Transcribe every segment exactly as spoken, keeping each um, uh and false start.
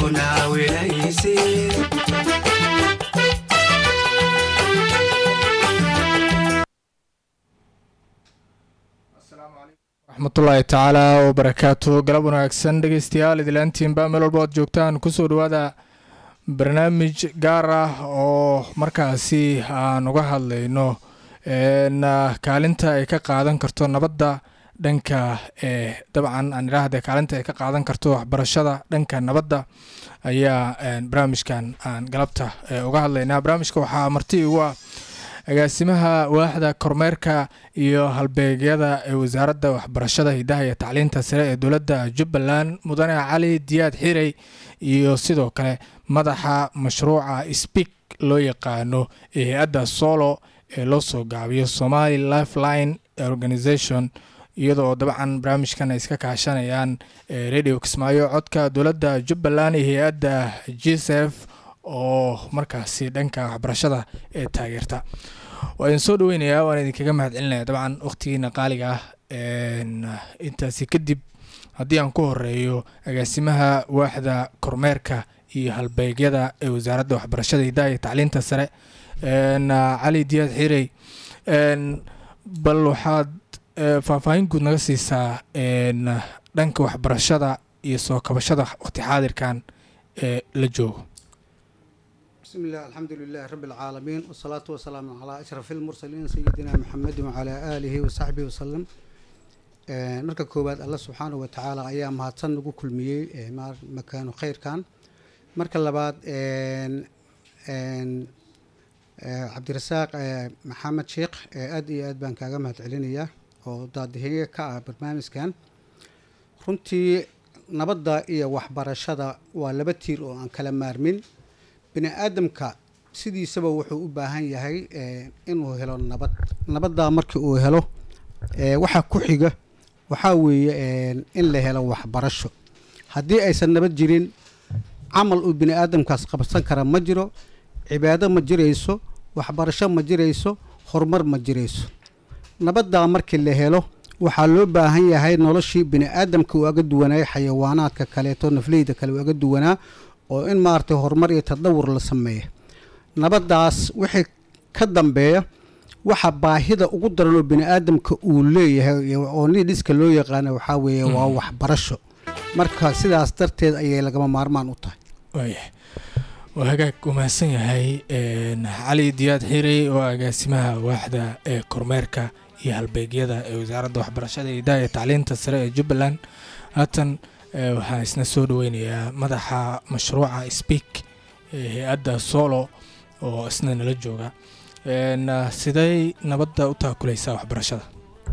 كنا وليسي raxmatullaahi tacaala wabarakaatu galab wanaagsan dhegeystayaal idilaantiinba meel walba oad joogtaan kusoo dhawaada barnaamij gaar ah oo markaasi aan uga hadlayno kaalinta ay ka qaadan karto nabadda dhanka ee dabcan aan idhaahda kaalinta ay ka qaadan karto waxbarashada dhanka nabadda ayaa barnaamijkan aan galabta uga hadlaynaa. barnaamijka waxaa marti ugu ah agaasimaha waaxda kormeerka iyo halbeegyada ee wasaaradda waxbarashada hidaha iyo tacliinta sare ee dowladda Jubbaland mudane Cali Diyaad Xirey iyo sidoo kale madaxa mashruuca Speak loo yaqaano ee hay'adda Solo ee loo soo gaabiyo Somali Lifeline Organization iyadoo dabcan barnaamijkan ay iska kaashanayaan radio Kismaayo codka dowladda Jubbaland iyo hay'adda G S F oo markaasi dhanka waxbarashada ee taageerta. waan soo dhaweynayaa waan idinkaga mahadcelinayaa dabcan waqtigiina qaaliga ah intaasi kadib haddii aan ku horeeyo agaasimaha waaxda kormeerka iyo halbeegyada ee wasaaradda waxbarashada hidaha iyo tacliinta sare Cali Diyaad Xirey bal waxaad faahfaahin guud naga siisaa dhanka waxbarashada iyo soo kabashada waqti xaadirkan ee la joogo. بسم الله الحمد لله رب العالمين والصلاة والسلام على أشرف المرسلين سيدنا محمد وعلى آله وصحبه وسلم. مركز كوباد الله سبحانه وتعالى أيام هاتسن نقول كل مية مكان خير كان. مركز لبعض عبد الرزاق محمد شيخ أدي أد بنك جامعة علينية وضاد هي كبرنامج كان. كنتي نبضة إيه وحبر الشدة ولا بتير عن كلام مارمين. bini aadamka sidiisaba wuxuu u baahan yahay inuu helo nabad nabadda markii uu helo waxa ku xiga waxa weeye in la helo waxbarasho. haddii aysan nabad jirin camal uu bini aadamkaas qabsan kara ma jiro, cibaado ma jirayso, waxbarasho ma jirayso, horumar ma jirayso. nabadda markii la helo waxaa loo baahan yahay noloshii bini aadamka uu aga duwanaa xayawaanaadka kaleeto nafleyda kale uu aga duwanaa oo in maartay horumar iyo tadawur la sameeyo. nabadaas wixii ka dambeeya waxa baahida ugu daran oo bini aadamka uu leeyahay oo nidiska loo yaqaan waxa weeye waa waxbarasho. marka sidaas darteed ayay lagama maarmaan u tahay. waayahay waa hagaag u mahadsan yahay Cali Diyaad Xirey oo agaasimaha waaxda ee kormeerka iyo halbeegyada ee wasaaradda waxbarashada hidaha iyo tacliinta sare ee Jubbaland. haatan waxaan isna soo dhaweynayaa madaxa mashruuca Speak ee hay'adda Solo oo isna nala jooga. sidee nabadda u taakulaysaa waxbarashada?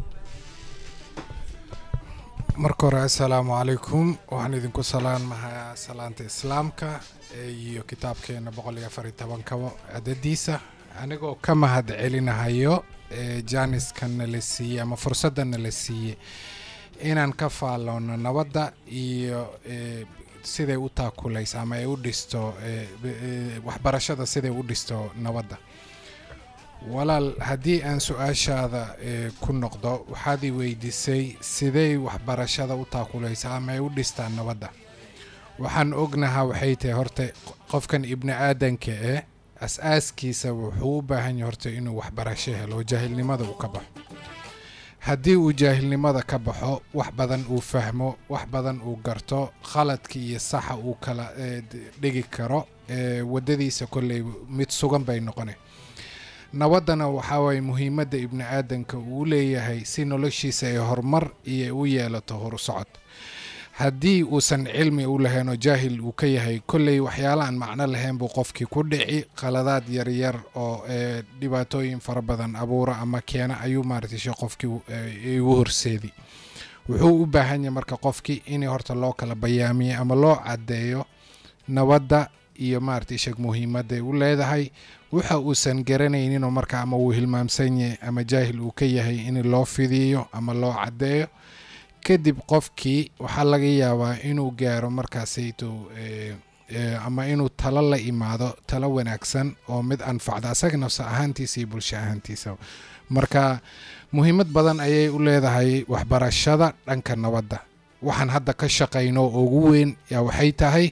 marka hore assalaamu calaykum waxaan idinku salaamayaa salaanta islaamka iyo kitaabkeena boqol iyo afar iyo toban kabo cadadiisa anigoo ka mahad celinahayo jaaniskan la siiyay ama fursaddan la siiyay inaan ka faaloono nabadda iyo siday u taakulayso ama ay u dhisto waxbarashada siday u dhisto nabadda. walaal haddii aan su-aashaada ku noqdo waxaad i weydiisay siday waxbarashada u taakulayso ama ay u dhistaan nabadda. waxaan ognahaa waxay tahay horta qofkan ibni aadanka eh asaaskiisa wuxuu u baahan yahay horta inuu waxbarasho helo jaahilnimada uu ka baxo. haddii uu jaahilnimada ka baxo wax badan uu fahmo wax badan uu garto khaladka iyo saxa uu kala dhigi karo wadadiisa kolley mid sugan bay noqonay. nabaddana waxaa waay muhiimadda ibni aadanka uu leeyahay si noloshiisa ay horumar iyo u yeelato horsocod. haddii uusan cilmi u lahayn oo jaahil uu ka yahay kolley waxyaalo aan macno lahayn buu qofkii ku dhici qaladaad yaryar oo dhibaatooyin fara badan abuura ama keena ayuu maaragtay qofkii ugu horseedi. wuxuu u baahan yahay marka qofkii in horta loo kala bayaamiyo ama loo cadeeyo nabadda iyo maaragtay shaq muhiimadda u leedahay. waxa uusan garanaynin oo marka ama uu hilmaamsan yahay ama jaahil uu ka yahay in loo fidiyo ama loo cadeeyo. kadib qofkii waxaa laga yaabaa inuu gaaro markaasayto ama inuu talo la imaado talo wanaagsan oo mid anfacda asaga nafsa ahaantiisa iyo bulsho ahaantiisa. marka muhiimad badan ayay u leedahay waxbarashada dhanka nabadda. waxaan hadda ka shaqeyno ugu weyn yaa waxay tahay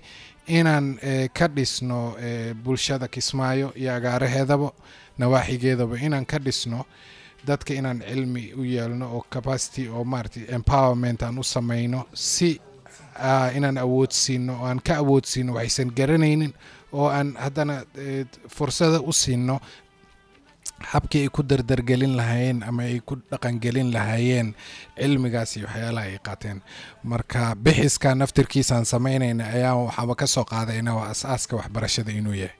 inaan ka dhisno bulshada Kismaayo iyo agaaraheedaba nawaaxigeedaba inaan ka dhisno dadka inaan cilmi u yeelno oo capacity oo maartay empowerment aan u sameeyno si inaan awoodsiino oo aan ka awoodsiino waxaysan garanaynin oo aan haddana fursada u siino habkii ay ku dardargelin lahaayeen ama ay ku dhaqangelin lahaayeen cilmigaas iyo waxyaalaha ay qaateen. Marka bixiska naftirkiisaan samaynayna ayaa waxaaba ka soo qaadayna waa asaaska waxbarashada inuu yahay.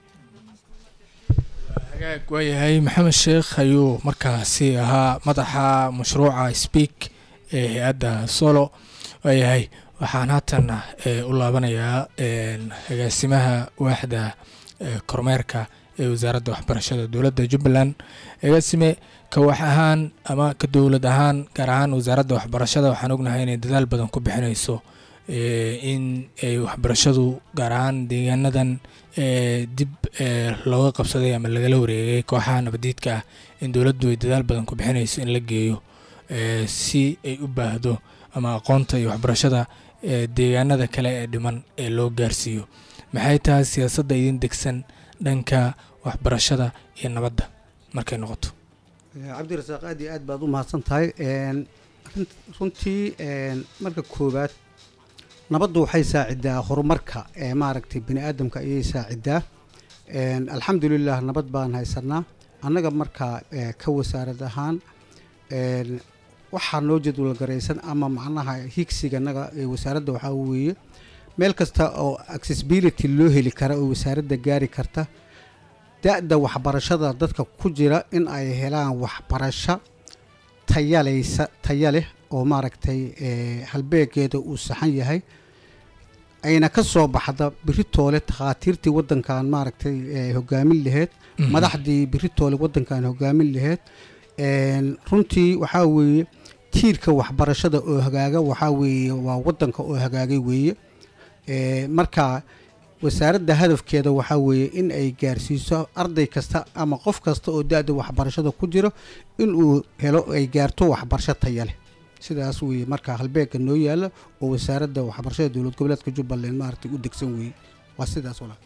hagaag waayahay maxamed sheekh ayuu markaasi ahaa madaxa mashruuca speak ee hay-adda solo. waayahay waxaan haatan u laabanayaa agaasimaha waaxda kormeerka ee wasaaradda waxbarashada dowladda Jubbaland. agaasime ka wax ahaan ama ka dowlad ahaan gaar ahaan wasaaradda waxbarashada waxaan ognahay inay dadaal badan ku bixinayso in ay waxbarashadu gaar ahaan deegaanadan dib looga qabsaday ama lagala wareegay kooxaha nabadiidka ah in dowladdu ay dadaal badan ku bixinayso in la geeyo si ay u baahdo ama aqoonta iyo waxbarashada deegaanada kale ee dhiman ee loo gaarsiiyo. maxay tahay siyaasadda idin degsan dhanka waxbarashada iyo nabadda markay noqoto? cabdirasaaq aad iyo aad baad u mahadsan tahay. runtii marka koowaad nabaddu waxay saacidaa horumarka ee maaragtay bini aadamka ayay saacidaa. alxamdulilah nabad baan haysanaa annaga markaa ka wasaarad ahaan waxaa noo jadwal garaysan ama macnaha higsiganaga ee wasaaradda waxaa weeye meel kasta oo accessibility loo heli kara oo wasaaradda gaari karta da-da waxbarashada dadka ku jira in ay helaan waxbarasho tayalaysa taya leh oo maaragtay halbeegeeda uu saxan yahay ayna ka soo baxda biritoole takhaatiirtii waddankan maaragtay hogaamin laheyd madaxdii biritoole waddankan hogaamin laheyd. runtii waxaa weeye tiirka waxbarashada oo hagaaga waxaa weeye waa waddanka oo hagaagay weeye. marka wasaaradda hadafkeeda waxaa weeye in ay gaarsiiso arday kasta ama qof kasta oo da-da waxbarashada ku jiro inuu helo ay gaarto waxbarasho taya leh. sidaas weeye marka halbeegga noo yaala oo wasaaradda waxbarashada dowlad goboleedka Jubbaland maaragtay u degsan weeye. waa sidaas walaal.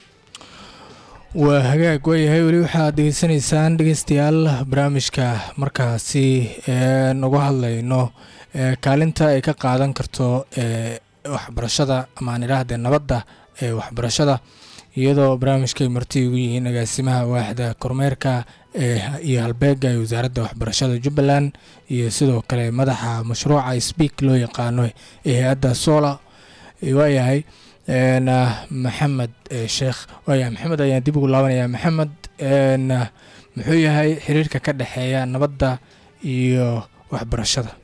waa hagaag waayahay weli waxaad degeysanaysaan dhegeystayaal barnaamijka markaasi nagu hadlayno kaalinta ay ka qaadan karto waxbarashada ama aan idhaahdee nabadda ee waxbarashada iyadoo barnaamijkay marti ugu yihiin agaasimaha waaxda kormeerka iyo halbeega ee wasaaradda waxbarashada Jubbaland iyo sidoo kale madaxa mashruuca speak loo yaqaano ee hay-adda sola. waayahay maxamed sheekh waayahay maxamed ayaan dib ugu laabanayaa. maxamed muxuu yahay xiriirka ka dhexeeya nabadda iyo waxbarashada?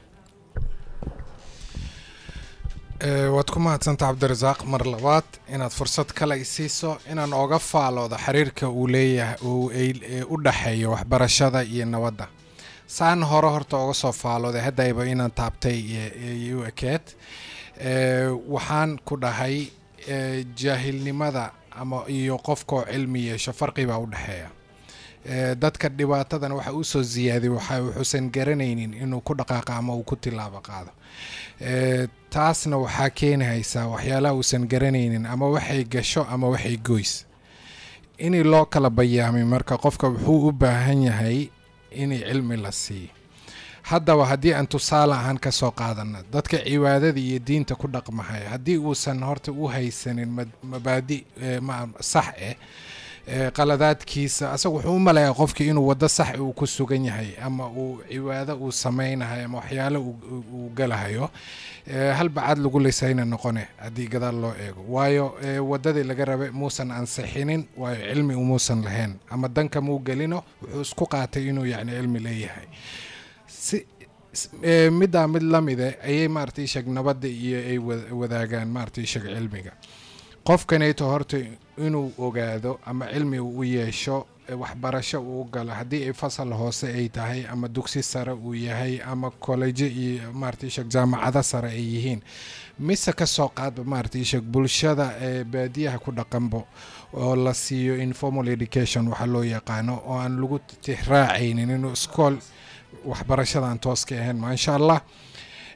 waad ku mahadsantahay cabdirasaaq mar labaad inaad fursad kale isiiso inaan oga faaloodo xiriirka uu leeyahay uu u dhaxeeyo waxbarashada iyo nabadda. saan hore horta oga soo faalooday haddayba inaan taabtay u ekeed waxaan ku dhahay jaahilnimada ama iyo qofkoo cilmi yeesho farqi baa u dhaxeeya. dadka dhibaatadan waxa uu soo ziyaaday waxa wuxuusan garanaynin inuu ku dhaqaaqo ama uu ku tilaabo qaado. taasna waxaa keenaysaa waxyaalaha uusan garanaynin ama waxay gasho ama waxay goys inay loo kala bayaamay. marka qofka wuxuu u baahan yahay inay cilmi la siiyo. haddaba haddii aan tusaale ahaan ka soo qaadana dadka cibaadada iyo diinta ku dhaqmahay haddii uusan horta u haysanin mabaadi sax eh qaladaadkiisa asagu wuxuu u maleeyaa qofkii inuu wada sax uu ku sugan yahay ama uu cibaado uu samaynayo ama waxyaalo uu galahayo hal bacad lagu leysayna noqone haddii gadaal loo eego. waayo wadadii laga rabay muusan ansixinin waayo cilmi umuusan lahayn ama danka muu gelino wuxuu isku qaatay inuu yacni cilmi leeyahay. si middaa mid la mide ayay maaragtay sheeg nabadda iyo ay wadaagaan maaragtay sheeg cilmiga. qofkanayto horta inuu ogaado ama cilmi uu yeesho waxbarasho uu galo haddii ay fasal hoose ay tahay ama dugsi sare uu yahay ama college iyo maaragtay sheeg jaamacada sare ay yihiin mise ka soo qaadba maaragtay sheeg bulshada ee baadiyaha ku dhaqanbo oo la siiyo informal education waxa loo yaqaano oo aan lagu tixraacaynin inuu iskool waxbarashadan tooska ahayn. ma insha Allah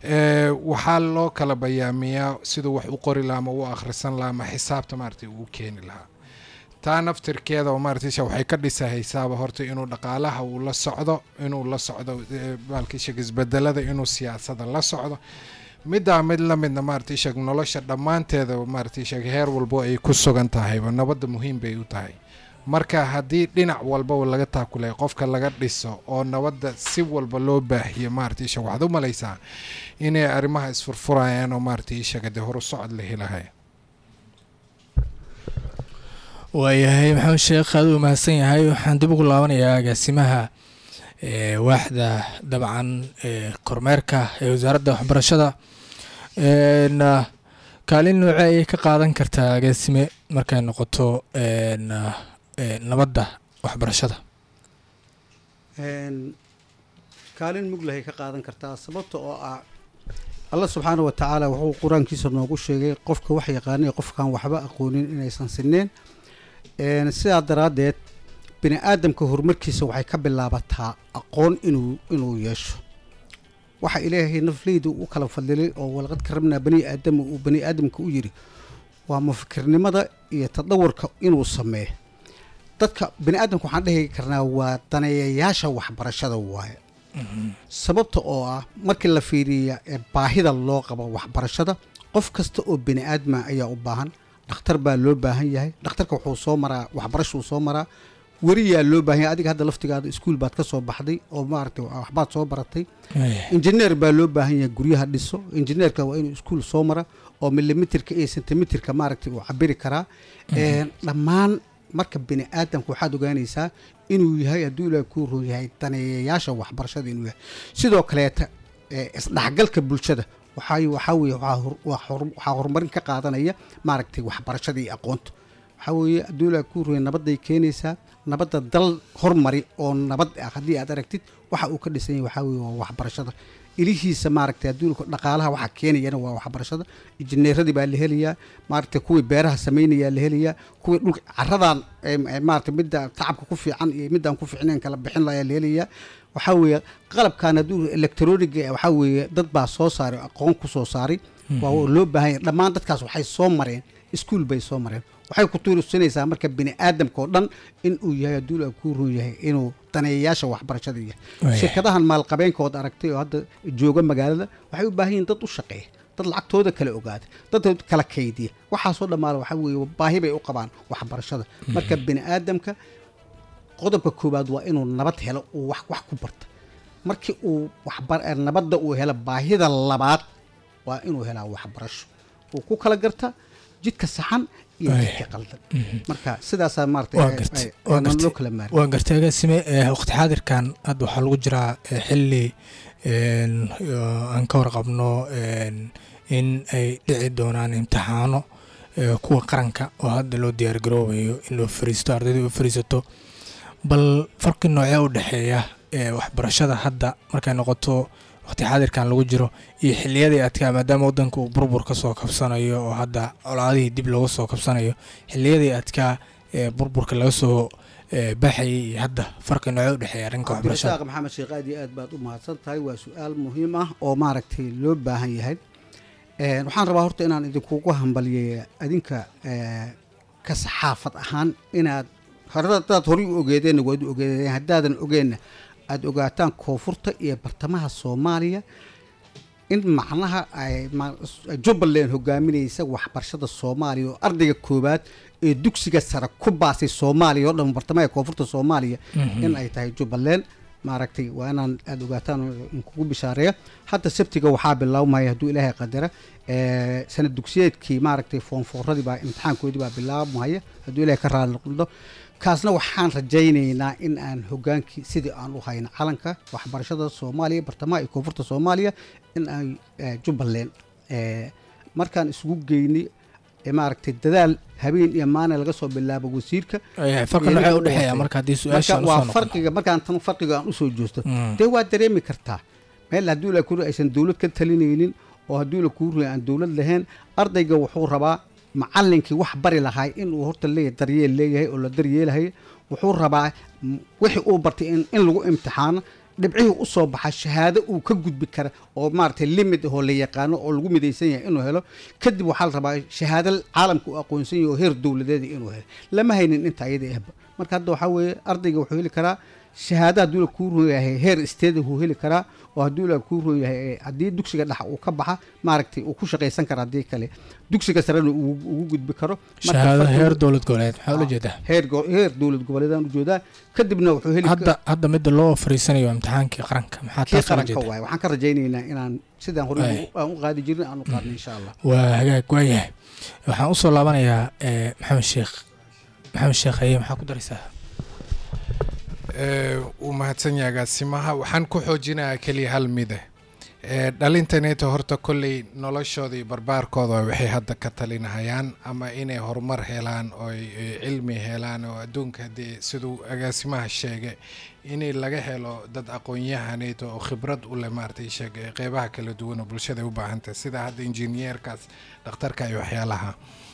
waxaa loo kala bayaamiyaa siduu wax u qori lahaa ama u akhrisan lahaa ama xisaabta maaragtay uu keeni lahaa taa naftirkeeda oo maaragtay waxay ka dhisahaysaaba horta inuu dhaqaalaha uu la socdo inuu la socdo baalkii sheeg isbedelada inuu siyaasadda la socdo middaa mid la midna maaragtay sheeg nolosha dhammaanteeda maaragtay sheeg heer walbo ay ku sugan tahayba nabadda muhiim bay u tahay marka haddii dhinac walbaba laga taakulay qofka laga dhiso oo nabadda si walba loo baahiyo maaragtay sheeg waxaad u malaysaa inay arrimaha isfurfurayaan oo maaragtay sheeg dee horu socod la helahay waayahay maxamed sheekh aad u mahadsan yahay waxaan dib ugu laabanayaa agaasimaha waaxda dabcan kormeerka ee wasaaradda waxbarashada kaalin noocee ayay ka qaadan kartaa agaasime markay noqoto nabadda waxbarashada kaalin muglahay ka qaadan kartaa sababta oo ah allah subxaana wa tacaala wuxuu qur-aankiisa noogu sheegay qofka wax yaqaanay qofkaan waxba aqoonin inaysan sineen sidaa daraaddeed bini aadamka horumarkiisa waxay ka bilaabataa aqoon inuu inuu yeesho waxa ilaahay nafleyda u kala fadilay oo walaqad karabnaa bani aadama uu bani aadamka u yidhi waa mufikirnimada iyo tadawurka inuu sameeyo dadka bini aadamka waxaan dhihi karnaa waa daneeyayaasha waxbarashada waaye sababta oo ah markii la fiiriya baahida loo qabo waxbarashada qof kasta oo bini aadma ayaa u baahan dhakhtar baa loo baahan yahay dhakhtarka wuxuu soo maraa waxbarashuu soo maraa weriyaa loo baahan yahay adiga hadda laftigaada iskuul baad ka soo baxday oo maaragtay waxbaad soo baratay injineer baa loo baahan yahay guryaha dhiso injineerka waa inuu iskuul soo mara oo milimitirka iyo sentimitirka maaragtay uu cabiri karaa dhammaan marka bini aadamka waxaad ogaanaysaa inuu yahay hadduu ilaahay kuu roo yahay daneeyayaasha waxbarashada inuu yahay sidoo kaleeta isdhexgalka bulshada waxaa waxaa weeye waxaa horumarin ka qaadanaya maaragtay waxbarashada iyo aqoonta waxaa weeye hadduu ilaahay kuu rooyay nabadday keenaysaa nabadda dal hormari oo nabad ah haddii aad aragtid waxa uu ka dhisan yahay waxaa weeye waa waxbarashada ilihiisa maaragtay adduunka dhaqaalaha waxa keenayana waa waxbarashada injineeradii baa la helayaa maaragtay kuwii beeraha samaynayaa la helayaa kuwii dhulka caradan maaragtay midda tacabka ku fiican iyo midaan ku fiicnayn kala bixin lahaa la helayaa waxaa weeye qalabkan hadduu electronic waxaa weeye dad baa soo saaray aqoon ku soo saaray waa loo baahan yahay dhammaan dadkaas waxay soo mareen iskuul bay soo mareen waxay ku tuurusinaysaa marka bini aadamka oo dhan in uu yahay hadduu la kuu roo yahay inuu daneeyayaasha waxbarashada yahay shirkadahan maalqabeenkood aragtay oo hadda jooga magaalada waxay u baahan yihiin dad u shaqeeya dad lacagtooda kala ogaada dad kala kaydiya waxaasoo dhammaala waxaa weeye baahi bay u qabaan waxbarashada marka bini aadamka qodobka koowaad waa inuu nabad helo uu wax wax ku barta markii uu waxbar nabadda uu helo baahida labaad waa inuu helaa waxbarasho uu ku kala garta jidka saxan iyo jidka qaldan marka sidaasaa maaragtay loo kala maari waan gartay agaasime waqti xaadirkan hadda waxaa lagu jiraa xilli aan ka warqabno in ay dhici doonaan imtixaano kuwa qaranka oo hadda loo diyaar garoobayo in loo fariisto ardayda u fariisato bal farqi noocee u dhexeeya waxbarashada hadda markay noqoto waqti xaadirkan lagu jiro iyo xilliyadii adkaa maadaama waddanka uu burbur ka soo kabsanayo oo hadda colaadihii dib looga soo kabsanayo xilliyadii adkaa ee burburka laga soo baxayay iyo hadda farqi noocee u dhexeeya arrinka waxbarashada maxamed sheekh aad iyo aad baad u mahadsan tahay waa su-aal muhiim ah oo maaragtay loo baahan yahay waxaan rabaa horta inaan idinkugu hambaliyeeya adinka ka saxaafad ahaan inaad hadaad horay u ogeedeenna waad u ogeedeen haddaadan ogeenna aada ogaataan koonfurta iyo bartamaha soomaaliya in macnaha ay jubbaland hogaaminaysa waxbarashada soomaaliya oo ardayga koowaad ee dugsiga sare ku baasay soomaaliya oo dhan bartamaha koonfurta soomaaliya in ay tahay jubbaland maaragtay waa inaan aada ogaataan kugu bishaareeya hadda sabtiga waxaa bilaabmaya hadduu ilaahay qadara sanad dugsiyeedkii maaragtay foonfooradii baa imtixaankoodii baa bilaabmaya hadduu ilaahay ka raali noqdo kaasna waxaan rajaynaynaa in aan hogaankii sidii aan u hayno calanka waxbarashada soomaaliya bartamaha iyo koonfurta soomaaliya in ay jubbaland markaan isugu geynay maaragtay dadaal habeen iyo maalin laga soo bilaabo wasiirka waa farqiga markaan tan farqiga aan usoo joosto dee waa dareemi kartaa meel hadduu la kuri aysan dowlad ka talinaynin oo hadduu la kuri aan dowlad lahayn ardayga wuxuu rabaa macallinkii wax bari lahay inuu horta leeyahay daryeel leeyahay oo la daryeelahay wuxuu rabaa wixii uu bartay in lagu imtixaano dhibcihii u soo baxa shahaado uu ka gudbi kara oo maaragtay limit oo la yaqaano oo lagu midaysan yahay inuu helo kadib waxaa la rabaa shahaado caalamka u aqoonsan yahay oo heer dowladeed inuu helo lama haynin inta iyada ahba marka hadda waxaa weeye ardayga wuxuu heli karaa shahaado hadduu la kuu roon yahay heer isteeda uu heli karaa oo hadduu la kuu roon yahay haddii dugsiga dhex uu ka baxa maaragtay uu ku shaqaysan kara haddii kale dugsiga sarena uu ugu gudbi karo shahaado heer dowlad goboleed maxaa ula jeedaa heer heer dowlad goboleedaan u jeedaa kadibna wuxuu heli hadda hadda midda loo fariisanayo imtixaankii qaranka maxaa taas ula jeedaa waay waxaan ka rajaynaynaa inaan sidaan hore aan u qaadi jirin aan u qaadno insha Allah waa hagaag waayahay waxaan usoo laabanayaa maxamed sheekh maxamed sheekh aye maxaa ku daraysaa uu mahadsan yahay agaasimaha waxaan ku xoojinayaa keliya hal mide dhalintaneeta horta kolley noloshooda iyo barbaarkooda waxay hadda ka talinahayaan ama inay horumar helaan oo cilmi helaan oo adduunka haddii siduu agaasimaha sheegay inay laga helo dad aqoon-yahaneeta oo khibrad u leh maaragtay sheegay qeybaha kala duwan oo bulshada u baahantahay sida hadda injineerkaas dhakhtarka iyo waxyaalaha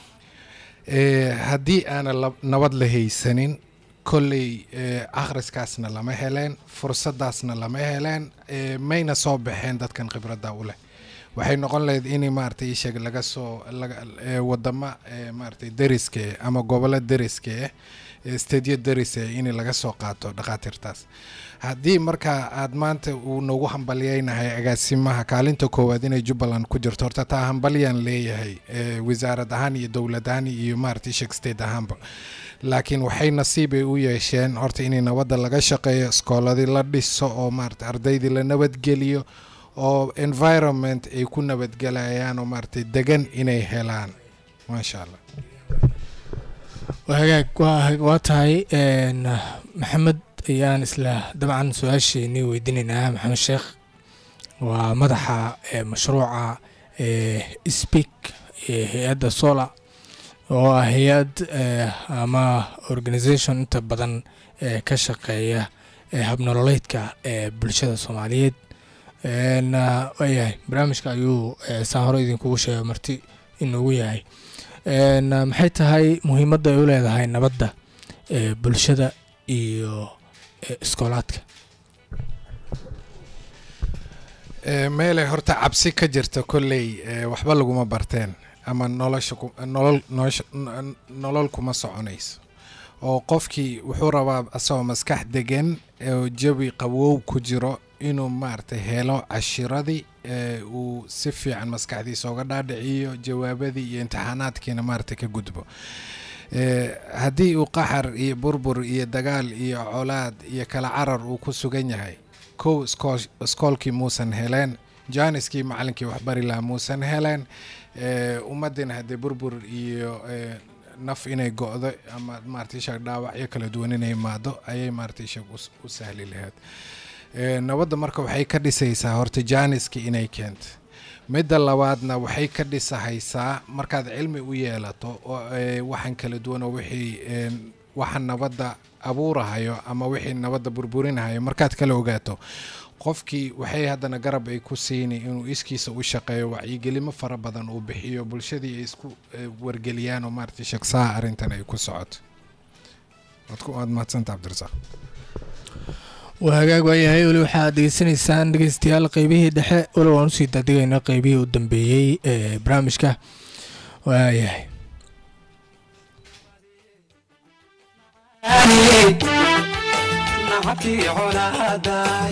haddii aana nabad la haysanin kolley akhriskaasna lama heleen fursadaasna lama heleen mayna soo baxeen dadkan khibradda u leh waxay noqon lahayd in maaragtay sheeg laga soo wadamo maaragtay deriska ama gobollo deriska stadiyo derise in laga soo qaato dhaqaatiirtaas haddii marka aad maanta uu nagu hambalyaynahay agaasimaha kaalinta koowaad inay Jubbaland ku jirto horta taa hambalyaan leeyahay wasaarad ahaan iyo dowlad ahaan iyo maaragtay sheeg state ahaanba laakiin waxay nasiibay u yeesheen horta inay nabadda laga shaqeeyo iskooladii la dhiso oo maaragtay ardaydii la nabadgeliyo oo environment ay ku nabadgelayaan oo maaragtay degan inay helaan maasha Allah wahagaag waa tahay maxamed ayaan isla dabcan su-aasheenii weydiinaynaa maxamed sheekh waa madaxa mashruuca speak hay-adda sola oo ah hay-ad ama organisation inta badan ka shaqeeya habnololeedka bulshada Soomaaliyeed waayahay barnaamijka ayuu saan hore idinkugu sheegay marti inuu yahay maxay tahay muhiimadda ay u leedahay nabadda bulshada iyo iskoolaadka meelay horta cabsi ka jirta kolley waxba laguma barteen ama nolosha nolol nolol kuma soconayso oo qofkii wuxuu rabaa asagoo maskax degan oo jawi qabow ku jiro inuu maartay helo cashiradii uu si fiican maskaxdiisa uga dhaadhiciyo jawaabadii iyo imtixaanaadkiina maartay ka gudbo haddii uu qaxar iyo burbur iyo dagaal iyo colaad iyo kala carar uu ku sugan yahay kow iskoolkii muusan heleen jaaniskii macalinkii waxbari lahaa muusan heleen ummadina haddii burbur iyo naf inay go'do ama maartay sheeg dhaawacyo kala duwan inay imaado ayay maartay sheeg u sahli lahayd nabadda marka waxay ka dhisaysaa horta jaaniskii inay keento midda labaadna waxay ka dhisahaysaa markaad cilmi u yeelato waxaan kala duwan oo wixii waxaan nabadda abuurahayo ama wixii nabadda burburinahayo markaad kala ogaato qofkii waxay haddana garab ay ku siini inuu iskiisa u shaqeeyo wacyigelimo fara badan uu bixiyo bulshadii ay isku wargeliyaan oo maartay shaqsaha arrintan ay ku socoto waad mahadsantahay Cabdirasaaq وهاجاج وياهي ولو حد يسنسان دقيستيال قيبيه دحى ولو نسي تدقينا قيبيه ودنبيي برامجك وياهي نحكي على هداي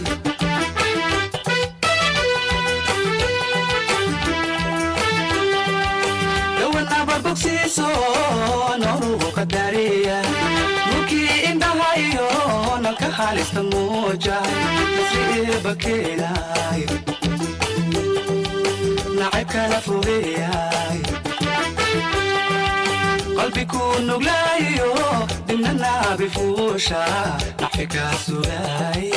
لو انا ببكسيسو نروح قدريه مكي اندهايو نلقى حالس تموجة نسري بكيلاي نعيبك نفوغياي قلبي كون نقلايو دمنا بفوشة نحفك سوغاي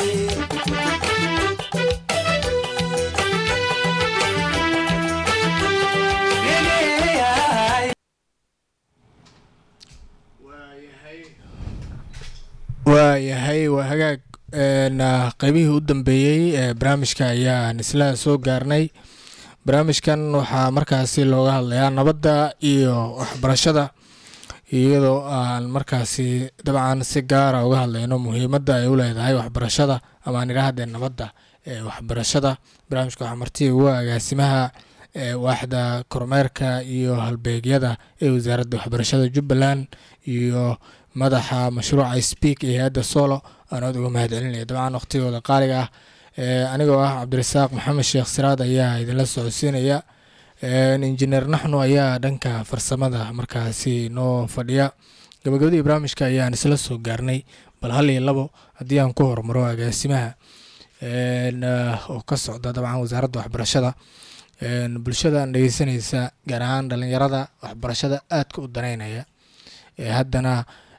waayahay waa hagaag qaybihii u dambeeyey barnaamijka ayaan isla soo gaarnay barnaamijkan waxaa markaasi looga hadlayaa nabadda iyo waxbarashada iyadoo aan markaasi dabcan si gaara uga hadlayno muhiimadda ay u leedahay waxbarashada ama aan idhaahdee nabadda ee waxbarashada. barnaamijka waxaa marti ugu agaasimaha waaxda kormeerka iyo halbeegyada ee wasaaradda waxbarashada Jubbaland iyo madaxa mashruuca Speak ee hay'adda Solo. aan aad uga mahad celinaya dabcan waqtigooda qaaliga ah. anigoo ah Cabdirasaaq Maxamed Sheekh Siraad ayaa idinla socodsiinaya. injineer naxnu ayaa dhanka farsamada markaasi noo fadhiya. gabagabadii barnaamijka ayaan isla soo gaarnay, bal hal iyo labo haddii aan ku hormaro agaasimaha oo ka socda dabcan wasaaradda waxbarashada. bulshada aan dhegeysanaysa gaar ahaan dhalinyarada waxbarashada aadka u daneynaya ee haddana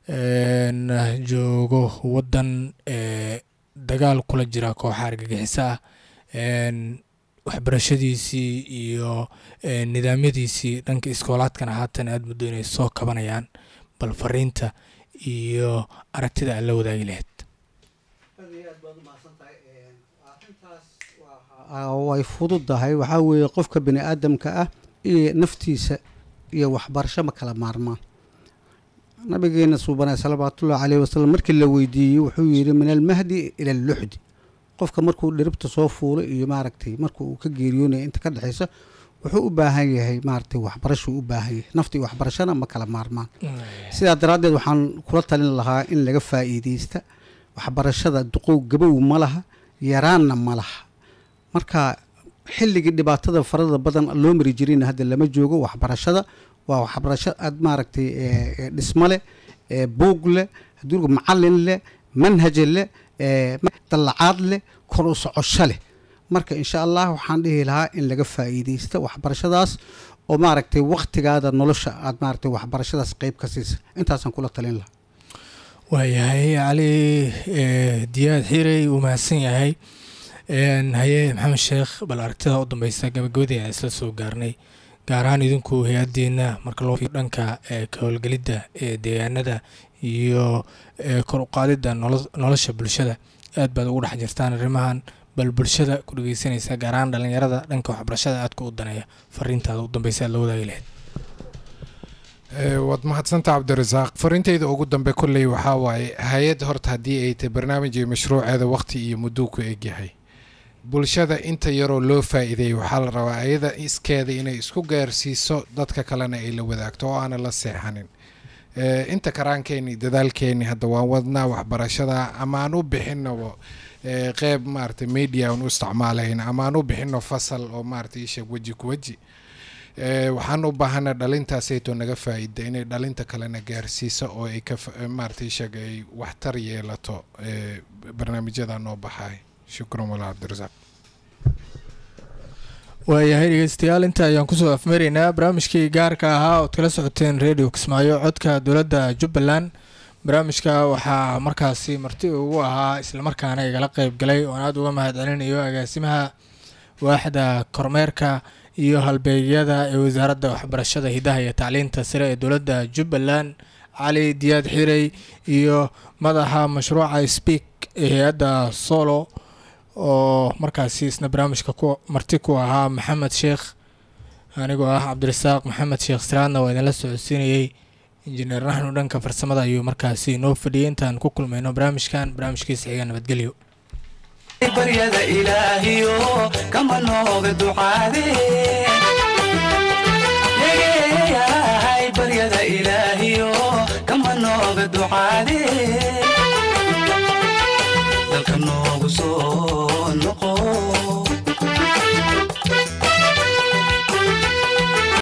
joogo wadan dagaal kula jira kooxaha argagixisa ah, waxbarashadiisii iyo nidaamyadiisii dhanka iskoolaadkana haatan aad muddo inay soo kabanayaan. bal fariinta iyo aragtida aad la wadaagi lahayd. way fududahay, waxaa weeye qofka bini aadamka ah iyo naftiisa iyo waxbarasho ma kala maarmaan. nabigeena suubana salawaatullaahi calayhi wasallam markii la weydiiyey wuxuu yidhi min almahdi ila alluxdi, qofka markuu dhiribta soo fuulo iyo maaragtay markuu uu ka geeriyoonaya inta ka dhexaysa wuxuu u baahan yahay maaragtay waxbarasho u baahan yahay. naftii waxbarashana ma kala maarmaan. sidaa daraaddeed waxaan kula talin lahaa in laga faa'iidaysta waxbarashada. duqow gabow ma laha, yaraanna ma laha. marka xilligii dhibaatada farada badan loo mari jirayna hadda lama joogo. waxbarashada waa waxbarasho aad maaragtay dhismo leh, buug leh, hadduu macallin leh, manhaj leh, dallacaad leh, kor u socosho leh. marka insha allah waxaan dhihi lahaa in laga faa'iidaysta waxbarashadaas oo maaragtay waqtigaada nolosha aad maaragtay waxbarashadaas qayb ka siisa. intaasaan kula talin lahaa. waayahay cali diyaad xiirey uu mahadsan yahay. haye maxamed sheekh, bal aragtida u dambeysa gabagabadii aan isla soo gaarnay, gaar ahaan idinku hay-addiina marka loo fiiriyo dhanka ka howlgelidda ee deegaanada iyo kor u qaadidda nolosha bulshada, aad baad ugu dhex jirtaan arrimahan. bal bulshada ku dhegeysanaysa gaar ahaan dhalinyarada dhanka waxbarashada aadka u daneeya, fariintaada u dambeysa aad la wadaagi lahayd. waad mahadsanta Cabdirasaaq. fariintayda ugu dambe kolley waxaa waaye hay-ad horta haddii ay tahay barnaamij iyo mashruuceeda waqti iyo muddo ku egyahay, bulshada inta yaroo loo faa'iideeyay waxaa la rabaa ayada iskeeda inay isku gaarsiiso, dadka kalena ay la wadaagto oo aanan la seexanin. inta karaankeenni dadaalkeenni hadda waan wadnaa waxbarashada, ama aan u bixinaba qeyb maaragtay media aan u isticmaalayn, ama aan u bixino fasal oo maaragtay isha weji ku weji. waxaan u baahanaa dhalintaasayto naga faa'iida inay dhalinta kalena gaarsiiso oo ay ka maaragtay isha ay waxtar yeelato barnaamijyada noo baxay. shukran walaal Cabdirasaaq. waayahay dhegeystayaal, inta ayaan kusoo afmeeraynaa barnaamijkii gaarka ahaa ood kala socoteen radio Kismaayo codka dowladda Jubbaland. barnaamijka waxaa markaasi marti ugu ahaa islamarkaana igala qayb galay oo aad uga mahad celinayo agaasimaha waaxda kormeerka iyo halbeegyada ee wasaaradda waxbarashada hidaha iyo tacliinta sare ee dowladda Jubbaland cali diyaad xiirey iyo madaxa mashruuca Speak ee hay'adda Solo oo markaasi isna barnaamijka ku marti ku ahaa Maxamed Sheekh. anigoo ah Cabdirasaaq Maxamed Sheekh Siraadna waa idinla socodsiinayay. injineer naxnu dhanka farsamada ayuu markaasi noo fadhiyay. intaan ku kulmayno barnaamijkan barnaamijkiisa xiga, nabadgelyo. baryada ilaahiyo kama nooga ducaade, baryada ilaahiyo kama nooga ducaade, dalka noogu soo